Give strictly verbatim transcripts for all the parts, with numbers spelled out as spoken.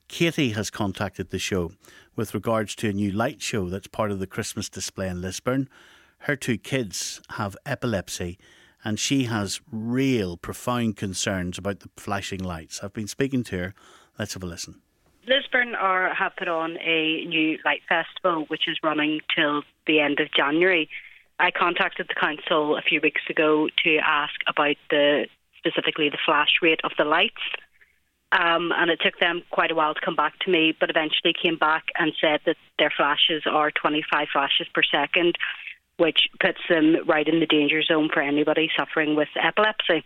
Katie has contacted the show with regards to a new light show that's part of the Christmas display in Lisburn. Her two kids have epilepsy and she has real profound concerns about the flashing lights. I've been speaking to her. Let's have a listen. Lisburn are, have put on a new light festival which is running till the end of January. I contacted the council a few weeks ago to ask about the specifically the flash rate of the lights. Um, and it took them quite a while to come back to me, but eventually came back and said that their flashes are twenty-five flashes per second, which puts them right in the danger zone for anybody suffering with epilepsy.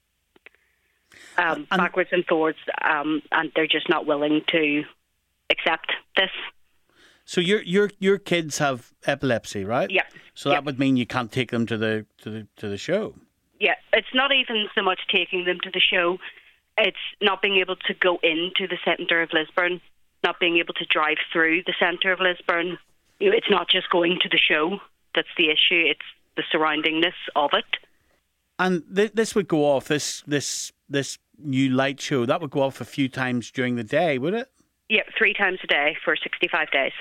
Um, backwards and forwards, um, and they're just not willing to accept this. So your your your kids have epilepsy, right? Yeah. So yeah. that would mean you can't take them to the to the to the show. Yeah, it's not even so much taking them to the show. It's not being able to go into the centre of Lisburn, not being able to drive through the centre of Lisburn. You know, it's not just going to the show that's the issue, it's the surroundingness of it. And th- this would go off, this this this new light show, that would go off a few times during the day, would it? Yeah, three times a day for sixty-five days.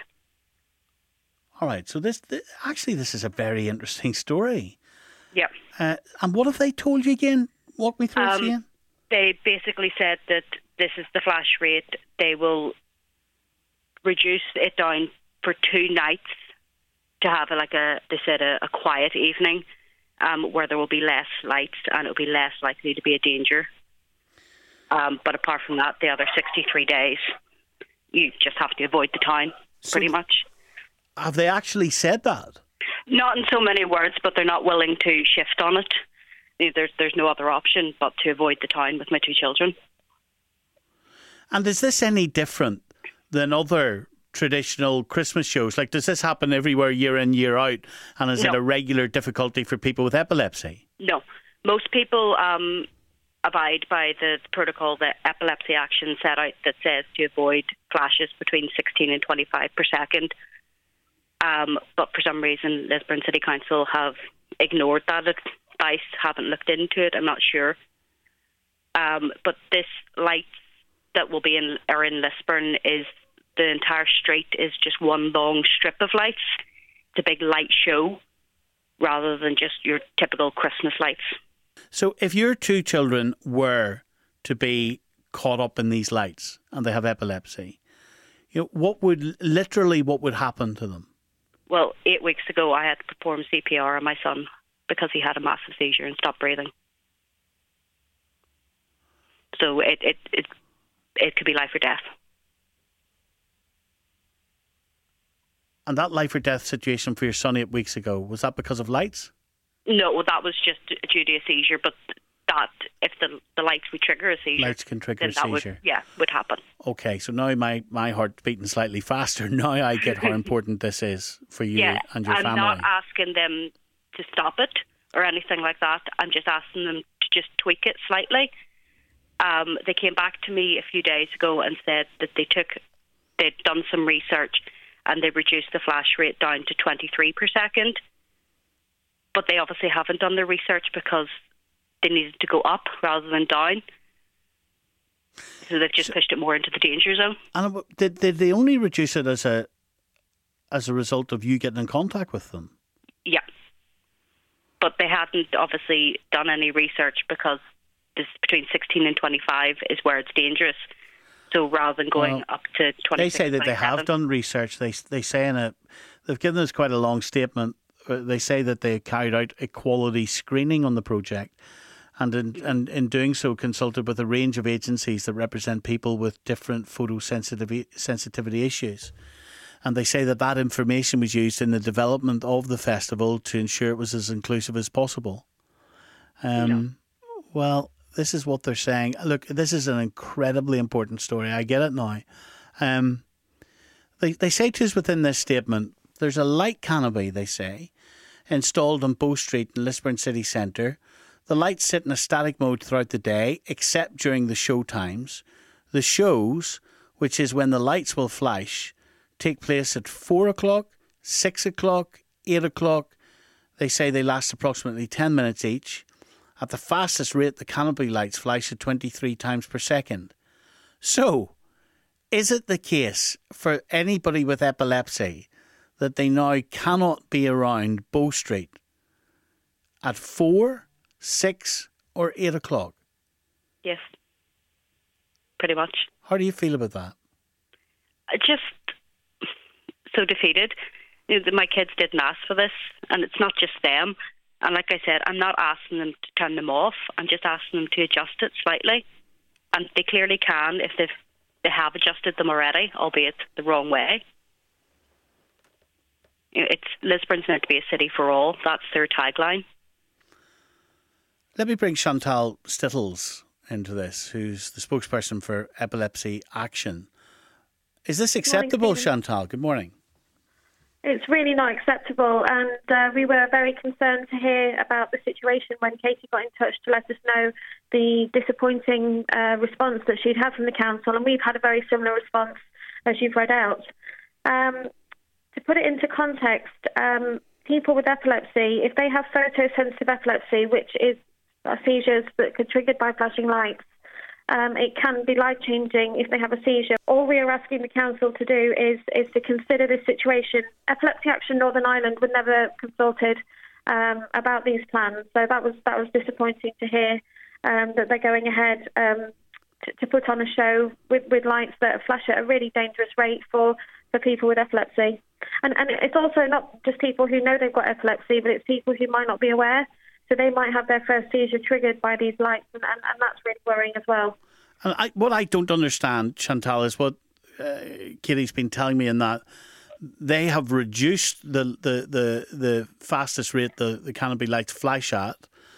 All right, so this, this actually this is a very interesting story. Yeah. Uh, and what have they told you again? Walk me through um, it again. They basically said that this is the flash rate. They will reduce it down for two nights to have a, like a, they said, a, a quiet evening um, where there will be less lights and it will be less likely to be a danger. Um, but apart from that, the other sixty-three days, you just have to avoid the town, so pretty much. Have they actually said that? Not in so many words, but they're not willing to shift on it. There's there's no other option but to avoid the town with my two children. And is this any different than other traditional Christmas shows? Like, does this happen everywhere, year in, year out? And is No. it a regular difficulty for people with epilepsy? No. Most people um, abide by the protocol that Epilepsy Action set out that says to avoid flashes between sixteen and twenty-five per second. Um, but for some reason, Lisburn City Council have ignored that advice, haven't looked into it, I'm not sure. Um, but this lights that will be in, are in Lisburn is the entire street is just one long strip of lights. It's a big light show rather than just your typical Christmas lights. So if your two children were to be caught up in these lights and they have epilepsy, you know, what would literally what would happen to them? Well, eight weeks ago I had to perform C P R on my son because he had a massive seizure and stopped breathing. So it it it, it could be life or death. And that life or death situation for your son eight weeks ago, was that because of lights? No, well, that was just due to a seizure, but that, if the the lights would trigger a seizure, lights can trigger then a that seizure. would, yeah, would happen. Okay, so now my, my heart's beating slightly faster. Now I get how important this is for you yeah, and your I'm family. not asking them to stop it or anything like that. I'm just asking them to just tweak it slightly. Um, they came back to me a few days ago and said that they took, they'd done some research and they reduced the flash rate down to twenty-three per second. But they obviously haven't done their research because they needed to go up rather than down. So they've just so, pushed it more into the danger zone. And did, did they only reduce it as a as a result of you getting in contact with them? Yeah. But they hadn't obviously done any research because this between sixteen and twenty-five is where it's dangerous. So rather than going well, up to twenty-six, they say that they have done research. They they say in a they've given us quite a long statement. They say that they carried out a quality screening on the project, and in, and in doing so consulted with a range of agencies that represent people with different photosensitivity sensitivity issues. And they say that that information was used in the development of the festival to ensure it was as inclusive as possible. Um, yeah. Well, this is what they're saying. Look, this is an incredibly important story. I get it now. Um, they, they say to us within this statement, there's a light canopy, they say, installed on Bow Street in Lisburn City Centre. The lights sit in a static mode throughout the day, except during the show times. The shows, which is when the lights will flash, take place at four o'clock, six o'clock, eight o'clock. They say they last approximately ten minutes each. At the fastest rate, the canopy lights flash at twenty-three times per second. So, is it the case for anybody with epilepsy that they now cannot be around Bow Street at four, six, or eight o'clock? Yes, pretty much. How do you feel about that? Just so defeated. You know, my kids didn't ask for this, and it's not just them. And like I said, I'm not asking them to turn them off. I'm just asking them to adjust it slightly. And they clearly can if they've, they have adjusted them already, albeit the wrong way. You know, it's Lisburn's meant to be a city for all. That's their tagline. Let me bring Chantal Stittles into this, who's the spokesperson for Epilepsy Action. Is this acceptable, morning, Chantal? Good morning. It's really not acceptable, and uh, we were very concerned to hear about the situation when Katie got in touch to let us know the disappointing uh, response that she'd had from the council, and we've had a very similar response as you've read out. Um, to put it into context, um, people with epilepsy, if they have photosensitive epilepsy, which is uh, seizures that are triggered by flashing lights, Um, it can be life-changing if they have a seizure. All we are asking the council to do is is to consider this situation. Epilepsy Action Northern Ireland were never consulted um, about these plans, so that was that was disappointing to hear um, that they're going ahead um, to, to put on a show with, with lights that flash at a really dangerous rate for, for people with epilepsy. And, and it's also not just people who know they've got epilepsy, but it's people who might not be aware. So they might have their first seizure triggered by these lights, and, and, and that's really worrying as well. And I, what I don't understand, Chantal, is what uh, Kitty's been telling me in that they have reduced the the, the, the fastest rate the, the canopy lights flash at,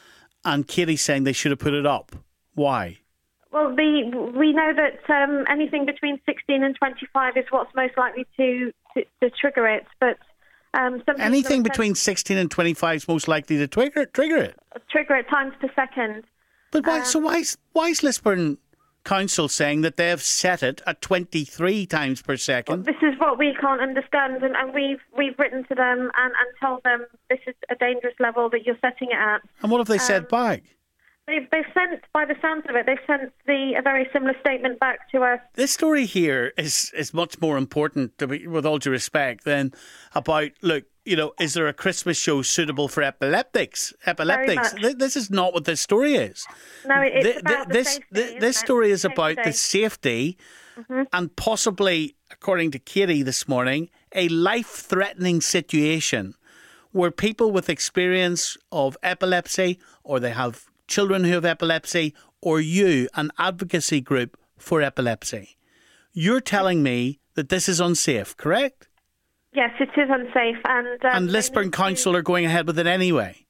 and Kitty's saying they should have put it up. Why? Well, the, we know that um, anything between sixteen and twenty-five is what's most likely to, to, to trigger it, but Um, Anything between sixteen and twenty-five is most likely to trigger trigger it. Trigger it times per second. But why? Um, so why is why is Lisburn Council saying that they have set it at twenty-three times per second? Well, this is what we can't understand, and, and we've we've written to them and, and told them this is a dangerous level that you're setting it at. And what have they said um, back? They've, they've sent, by the sounds of it, they've sent the a very similar statement back to us. This story here is, is much more important, to be, with all due respect, than about, look, you know, is there a Christmas show suitable for epileptics? Epileptics. Th- this is not what this story is. No, it's th- about th- this, the safety, th- This story is about the safety mm-hmm. and possibly, according to Katie this morning, a life-threatening situation where people with experience of epilepsy, or they have children who have epilepsy, or you, an advocacy group for epilepsy. You're telling me that this is unsafe, correct? Yes, it is unsafe. And, um, and Lisburn Council to... are going ahead with it anyway?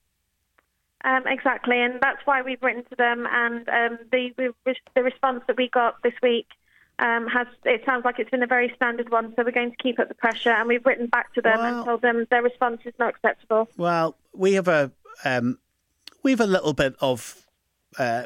Um, exactly, and that's why we've written to them, and um, the, the the response that we got this week um, has, it sounds like it's been a very standard one, so we're going to keep up the pressure, and we've written back to them well, and told them their response is not acceptable. Well, we have a... Um, We have a little bit of, uh,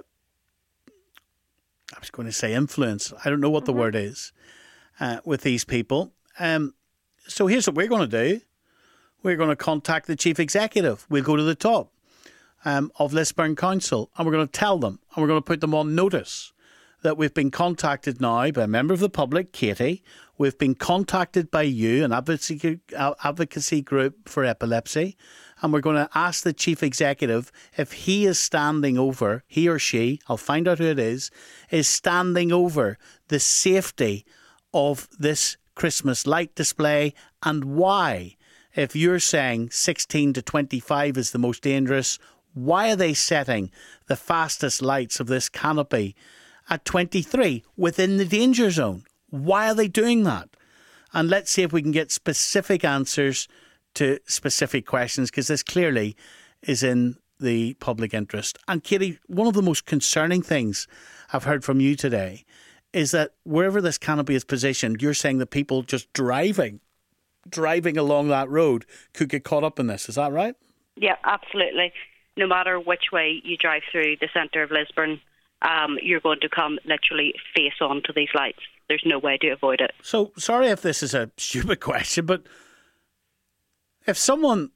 I was going to say influence. I don't know what the mm-hmm. word is uh, with these people. Um, so here's what we're going to do. We're going to contact the chief executive. We'll go to the top um, of Lisburn Council, and we're going to tell them, and we're going to put them on notice that we've been contacted now by a member of the public, Katie. We've been contacted by you, an advocacy, advocacy group for epilepsy. And we're going to ask the chief executive if he is standing over, he or she, I'll find out who it is, is standing over the safety of this Christmas light display, and why. If you're saying sixteen to twenty-five is the most dangerous, why are they setting the fastest lights of this canopy at twenty-three within the danger zone? Why are they doing that? And let's see if we can get specific answers to specific questions, because this clearly is in the public interest. And Katie, one of the most concerning things I've heard from you today is that wherever this canopy is positioned, you're saying that people just driving, driving along that road could get caught up in this. Is that right? Yeah, absolutely. No matter which way you drive through the centre of Lisburn, um, you're going to come literally face on to these lights. There's no way to avoid it. So, sorry if this is a stupid question, but if someone,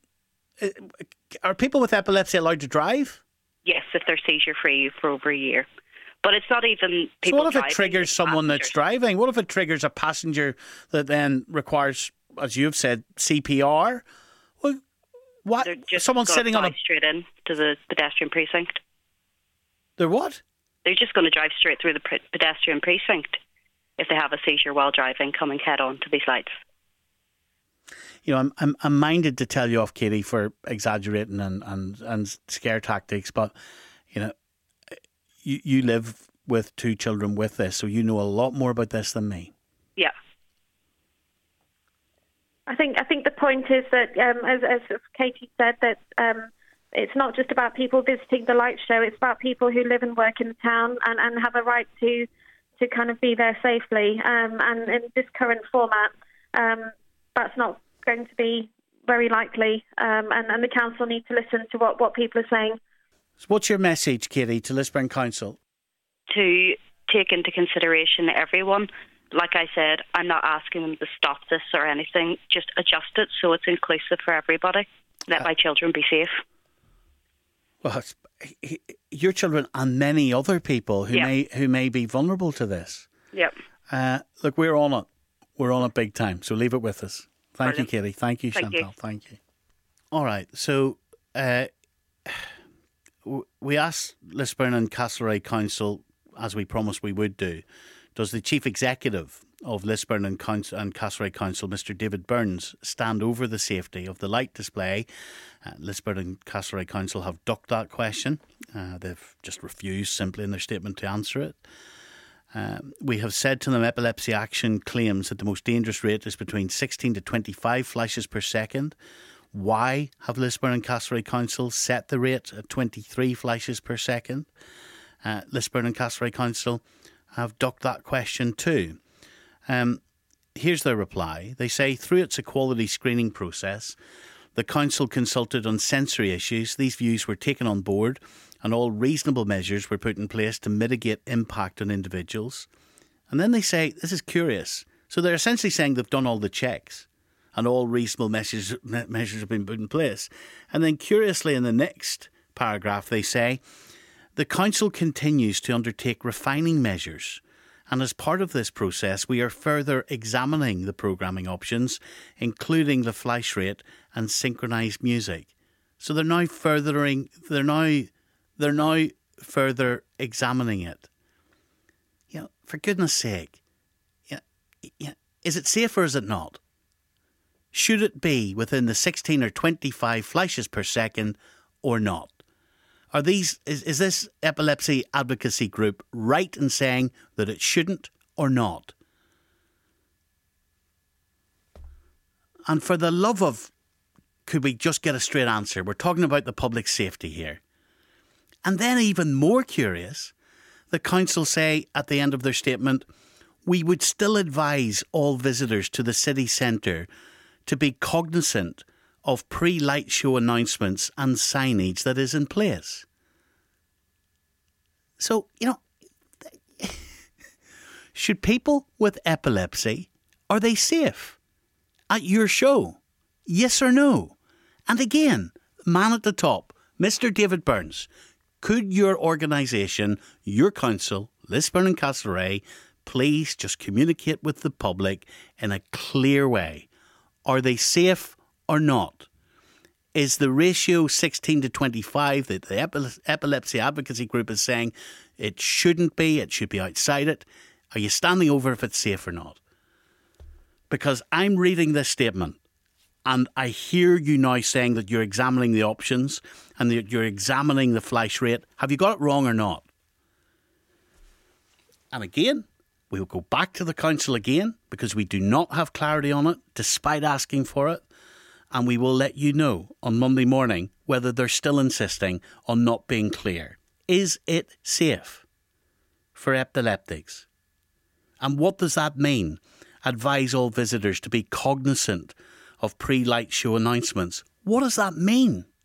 are people with epilepsy allowed to drive? Yes, if they're seizure-free for over a year. But it's not even people So what if driving, it triggers it's someone that's passengers. driving? What if it triggers a passenger that then requires, as you've said, C P R? Well, what? They're just Someone's gonna sitting on a... drive straight in to the pedestrian precinct. They're what? They're just going to drive straight through the pre- pedestrian precinct if they have a seizure while driving, coming head on to these lights. You know, I'm I'm, I'm minded to tell you off, Katie, for exaggerating and, and, and scare tactics, but, you know, you, you live with two children with this, so you know a lot more about this than me. Yeah. I think I think the point is that, um, as, as Katie said, that um, it's not just about people visiting the light show. It's about people who live and work in the town and, and have a right to to kind of be there safely. Um, and in this current format, um, that's not going to be very likely. Um, and, and the council need to listen to what, what people are saying. So what's your message, Katie, to Lisburn Council? To take into consideration everyone. Like I said, I'm not asking them to stop this or anything. Just adjust it so it's inclusive for everybody. Let uh, my children be safe. Well, it's, your children and many other people who yep. may who may be vulnerable to this. Yep. Uh, look, we're on it. We're on it big time. So leave it with us. Thank Brilliant. you, Katie. Thank you, Thank Chantal. you. Thank you. All right. So uh, we asked Lisburn and Castlereagh Council, as we promised we would do, does the Chief Executive of Lisburn and, Council, and Castlereagh Council, Mister David Burns, stand over the safety of the light display? Uh, Lisburn and Castlereagh Council have ducked that question. Uh, they've just refused simply in their statement to answer it. Um, we have said to them Epilepsy Action claims that the most dangerous rate is between sixteen to twenty-five flashes per second. Why have Lisburn and Castlereagh Council set the rate at twenty-three flashes per second? Uh, Lisburn and Castlereagh Council have ducked that question too. Um, here's their reply. They say, through its equality screening process, the council consulted on sensory issues. These views were taken on board and all reasonable measures were put in place to mitigate impact on individuals. And then they say, this is curious. So they're essentially saying they've done all the checks and all reasonable measures, measures have been put in place. And then curiously in the next paragraph they say, the council continues to undertake refining measures, and as part of this process we are further examining the programming options, including the flash rate and synchronised music. So they're now furthering they're now they're now further examining it. You know, for goodness sake, yeah, yeah, is it safe or is it not? Should it be within the sixteen or twenty-five flashes per second or not? Are these is, is this epilepsy advocacy group right in saying that it shouldn't or not? And for the love of, could we just get a straight answer? We're talking about the public safety here. And then even more curious, the council say at the end of their statement, we would still advise all visitors to the city centre to be cognizant of pre-light show announcements and signage that is in place. So, you know, should people with epilepsy, are they safe at your show? Yes or no? And again, man at the top, Mister David Burns, could your organisation, your council, Lisburn and Castlereagh, please just communicate with the public in a clear way? Are they safe or not? Is the ratio sixteen to twenty-five that the Epilepsy Advocacy Group is saying it shouldn't be, it should be outside it? Are you standing over if it's safe or not? Because I'm reading this statement and I hear you now saying that you're examining the options and that you're examining the flash rate. Have you got it wrong or not? And again, we'll go back to the council again because we do not have clarity on it despite asking for it. And we will let you know on Monday morning whether they're still insisting on not being clear. Is it safe for epileptics? And what does that mean? Advise all visitors to be cognizant of pre-light show announcements. What does that mean?